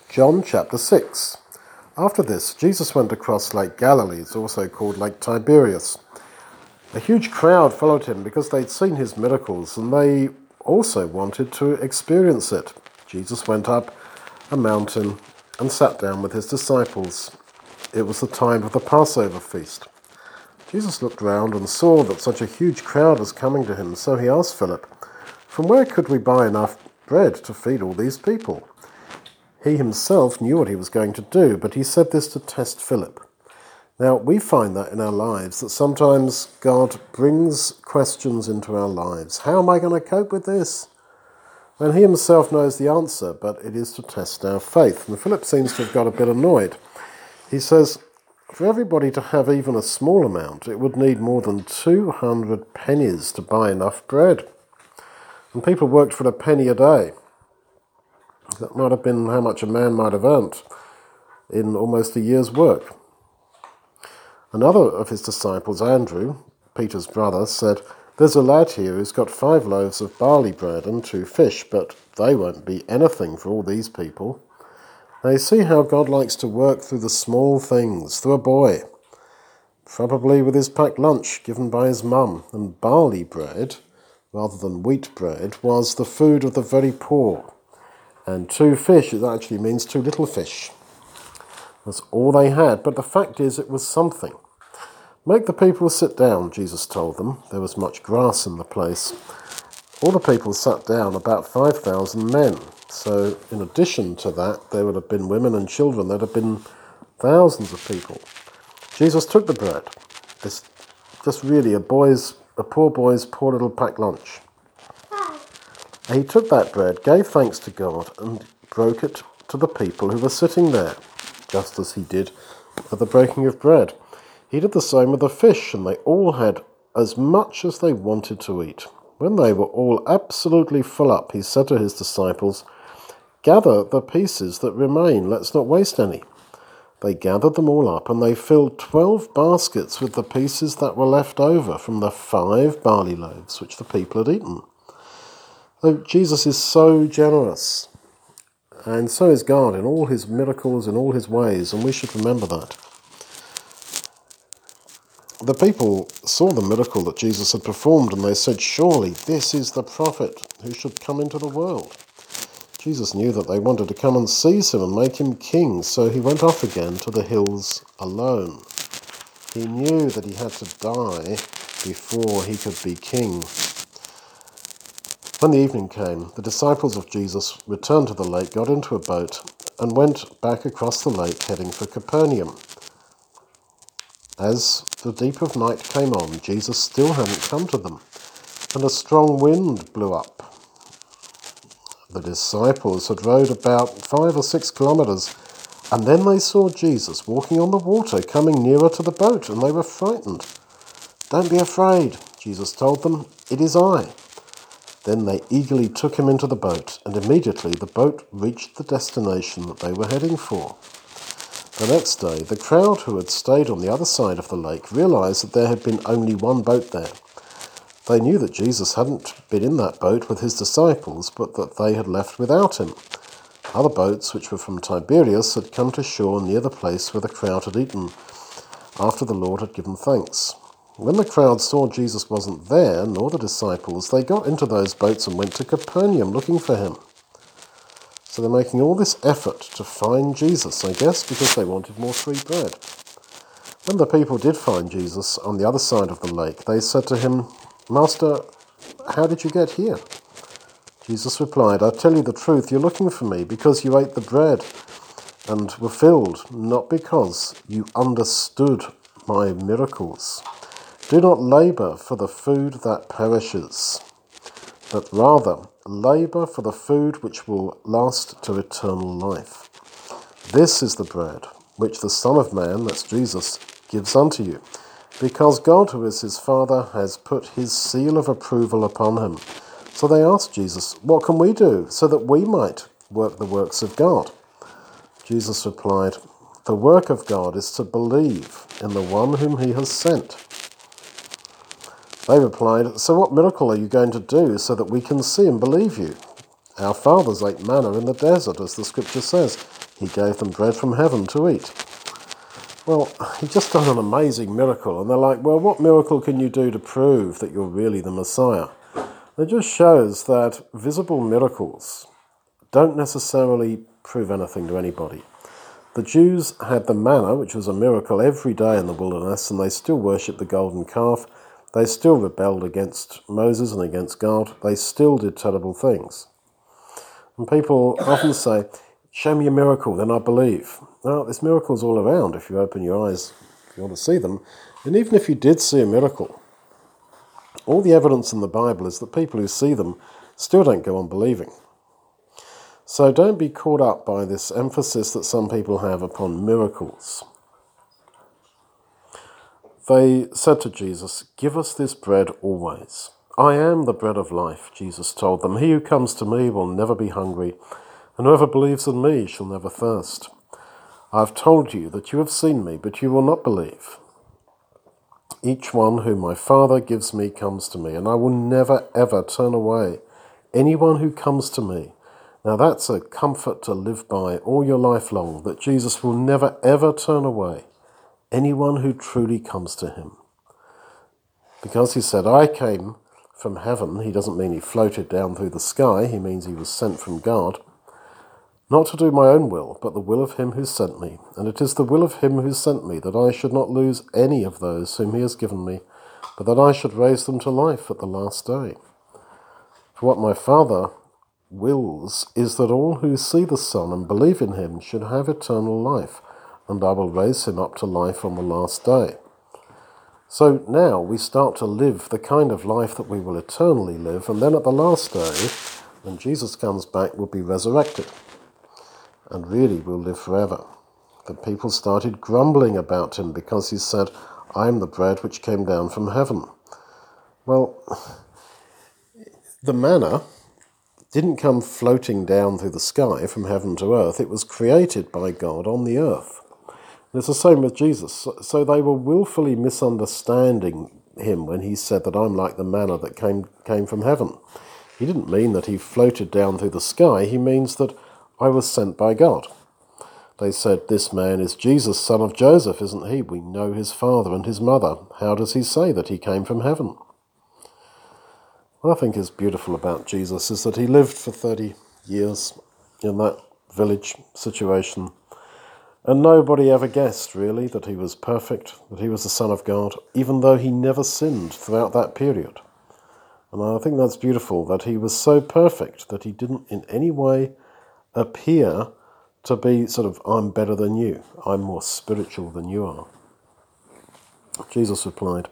John chapter 6. After this, Jesus went across Lake Galilee, it's also called Lake Tiberias. A huge crowd followed him because they'd seen his miracles, and they also wanted to experience it. Jesus went up a mountain and sat down with his disciples. It was the time of the Passover feast. Jesus looked round and saw that such a huge crowd was coming to him, so he asked Philip, "From where could we buy enough bread to feed all these people?" He himself knew what he was going to do, but he said this to test Philip. Now, we find that in our lives, that sometimes God brings questions into our lives. How am I going to cope with this? And he himself knows the answer, but it is to test our faith. And Philip seems to have got a bit annoyed. He says, for everybody to have even a small amount, it would need more than 200 pennies to buy enough bread. And people worked for a penny a day. That might have been how much a man might have earned in almost a year's work. Another of his disciples, Andrew, Peter's brother, said, "There's a lad here who's got 5 loaves of barley bread and 2 fish, but they won't be anything for all these people." Now you see how God likes to work through the small things, through a boy, probably with his packed lunch given by his mum. And barley bread, rather than wheat bread, was the food of the very poor. And 2 fish, it actually means 2 little fish. That's all they had, but the fact is it was something. "Make the people sit down," Jesus told them. There was much grass in the place. All the people sat down, about 5,000 men. So in addition to that, there would have been women and children. There would have been thousands of people. Jesus took the bread. It's just really a poor boy's poor little packed lunch. And he took that bread, gave thanks to God, and broke it to the people who were sitting there, just as he did at the breaking of bread. He did the same with the fish, and they all had as much as they wanted to eat. When they were all absolutely full up, he said to his disciples, "Gather the pieces that remain, let's not waste any." They gathered them all up, and they filled 12 baskets with the pieces that were left over from the 5 barley loaves which the people had eaten. So Jesus is so generous, and so is God in all his miracles, in all his ways, and we should remember that. The people saw the miracle that Jesus had performed, and they said, "Surely this is the prophet who should come into the world." Jesus knew that they wanted to come and seize him and make him king, so he went off again to the hills alone. He knew that he had to die before he could be king. When the evening came, the disciples of Jesus returned to the lake, got into a boat, and went back across the lake, heading for Capernaum. As the deep of night came on, Jesus still hadn't come to them, and a strong wind blew up. The disciples had rowed about 5 or 6 kilometers, and then they saw Jesus walking on the water, coming nearer to the boat, and they were frightened. "Don't be afraid," Jesus told them. "It is I." Then they eagerly took him into the boat, and immediately the boat reached the destination that they were heading for. The next day, the crowd who had stayed on the other side of the lake realized that there had been only one boat there. They knew that Jesus hadn't been in that boat with his disciples, but that they had left without him. Other boats, which were from Tiberias, had come to shore near the place where the crowd had eaten, after the Lord had given thanks. When the crowd saw Jesus wasn't there, nor the disciples, they got into those boats and went to Capernaum looking for him. So they're making all this effort to find Jesus, I guess, because they wanted more free bread. When the people did find Jesus on the other side of the lake, they said to him, "Master, how did you get here?" Jesus replied, "I tell you the truth, you're looking for me because you ate the bread and were filled, not because you understood my miracles. Do not labor for the food that perishes, but rather labor for the food which will last to eternal life. This is the bread which the Son of Man," that's Jesus, "gives unto you, because God, who is his Father, has put his seal of approval upon him." So they asked Jesus, "What can we do so that we might work the works of God?" Jesus replied, "The work of God is to believe in the one whom he has sent." They replied, "So what miracle are you going to do so that we can see and believe you?" Our fathers ate manna in the desert, as the scripture says. He gave them bread from heaven to eat. Well, he just done an amazing miracle, and they're like, well, what miracle can you do to prove that you're really the Messiah? It just shows that visible miracles don't necessarily prove anything to anybody. The Jews had the manna, which was a miracle, every day in the wilderness, and they still worshipped the golden calf. They still rebelled against Moses and against God. They still did terrible things. And people often say, show me a miracle, then I believe. Well, there's miracles all around if you open your eyes, if you want to see them. And even if you did see a miracle, all the evidence in the Bible is that people who see them still don't go on believing. So don't be caught up by this emphasis that some people have upon miracles. They said to Jesus, give us this bread always. I am the bread of life, Jesus told them. He who comes to me will never be hungry, and whoever believes in me shall never thirst. I have told you that you have seen me, but you will not believe. Each one whom my Father gives me comes to me, and I will never ever turn away anyone who comes to me. Now that's a comfort to live by all your life long, that Jesus will never ever turn away anyone who truly comes to him. Because he said, I came from heaven, he doesn't mean he floated down through the sky, he means he was sent from God, not to do my own will, but the will of him who sent me. And it is the will of him who sent me that I should not lose any of those whom he has given me, but that I should raise them to life at the last day. For what my Father wills is that all who see the Son and believe in him should have eternal life, and I will raise him up to life on the last day. So now we start to live the kind of life that we will eternally live, and then at the last day, when Jesus comes back, we'll be resurrected, and really we'll live forever. The people started grumbling about him because he said, I am the bread which came down from heaven. Well, the manna didn't come floating down through the sky from heaven to earth. It was created by God on the earth. And it's the same with Jesus. So they were willfully misunderstanding him when he said that I'm like the manna that came from heaven. He didn't mean that he floated down through the sky. He means that I was sent by God. They said, this man is Jesus, son of Joseph, isn't he? We know his father and his mother. How does he say that he came from heaven? What I think is beautiful about Jesus is that he lived for 30 years in that village situation, and nobody ever guessed, really, that he was perfect, that he was the Son of God, even though he never sinned throughout that period. And I think that's beautiful, that he was so perfect that he didn't in any way appear to be sort of, I'm better than you, I'm more spiritual than you are. Jesus replied,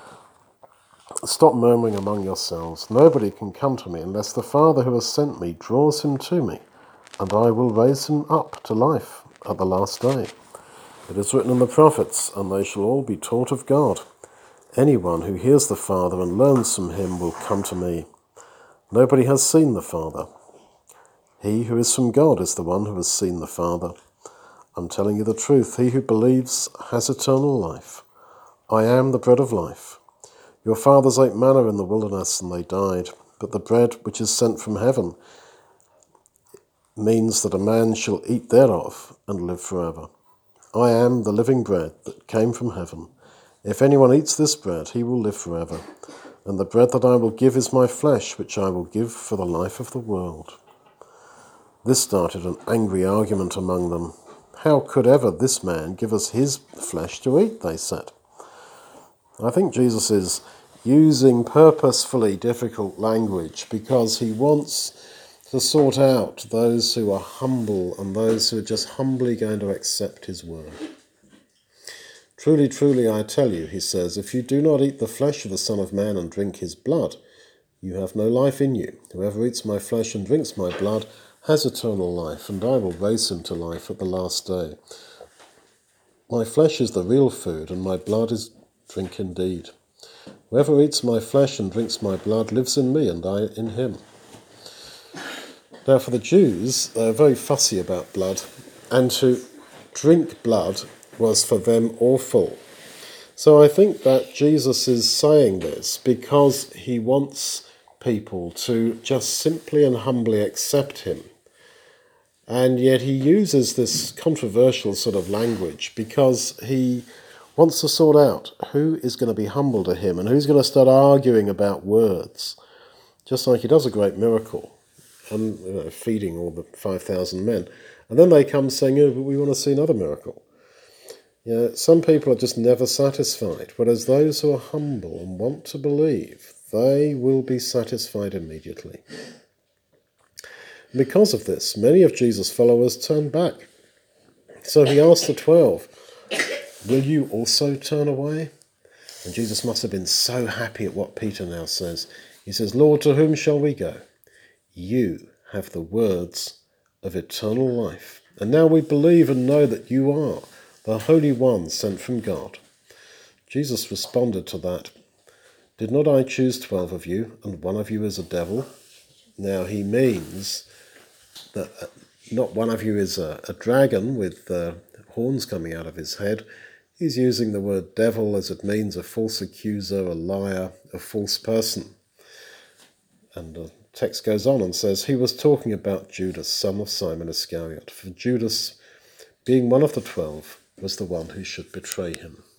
stop murmuring among yourselves. Nobody can come to me unless the Father who has sent me draws him to me, and I will raise him up to life at the last day. It is written in the prophets, and they shall all be taught of God. Anyone who hears the Father and learns from him will come to me. Nobody has seen the Father. He who is from God is the one who has seen the Father. I'm telling you the truth. He who believes has eternal life. I am the bread of life. Your fathers ate manna in the wilderness and they died, but the bread which is sent from heaven means that a man shall eat thereof and live forever. I am the living bread that came from heaven. If anyone eats this bread, he will live forever. And the bread that I will give is my flesh, which I will give for the life of the world. This started an angry argument among them. How could ever this man give us his flesh to eat, they said. I think Jesus is using purposefully difficult language because he wants to sort out those who are humble and those who are just humbly going to accept his word. Truly, truly, I tell you, he says, if you do not eat the flesh of the Son of Man and drink his blood, you have no life in you. Whoever eats my flesh and drinks my blood has eternal life, and I will raise him to life at the last day. My flesh is the real food, and my blood is drink indeed. Whoever eats my flesh and drinks my blood lives in me, and I in him. Now, for the Jews, they're very fussy about blood, and to drink blood was for them awful. So I think that Jesus is saying this because he wants people to just simply and humbly accept him. And yet he uses this controversial sort of language because he wants to sort out who is going to be humble to him and who's going to start arguing about words, just like he does a great miracle, and feeding all the 5,000 men. And then they come saying, oh, but we want to see another miracle. Some people are just never satisfied, whereas those who are humble and want to believe, they will be satisfied immediately. Because of this, many of Jesus' followers turned back. So he asked the 12, will you also turn away? And Jesus must have been so happy at what Peter now says. He says, Lord, to whom shall we go? You have the words of eternal life. And now we believe and know that you are the Holy One sent from God. Jesus responded to that, did not I choose 12 of you, and one of you is a devil? Now he means that not one of you is a dragon with horns coming out of his head. He's using the word devil as it means a false accuser, a liar, a false person. And the text goes on and says, he was talking about Judas, son of Simon Iscariot. For Judas, being one of the 12, was the one who should betray him.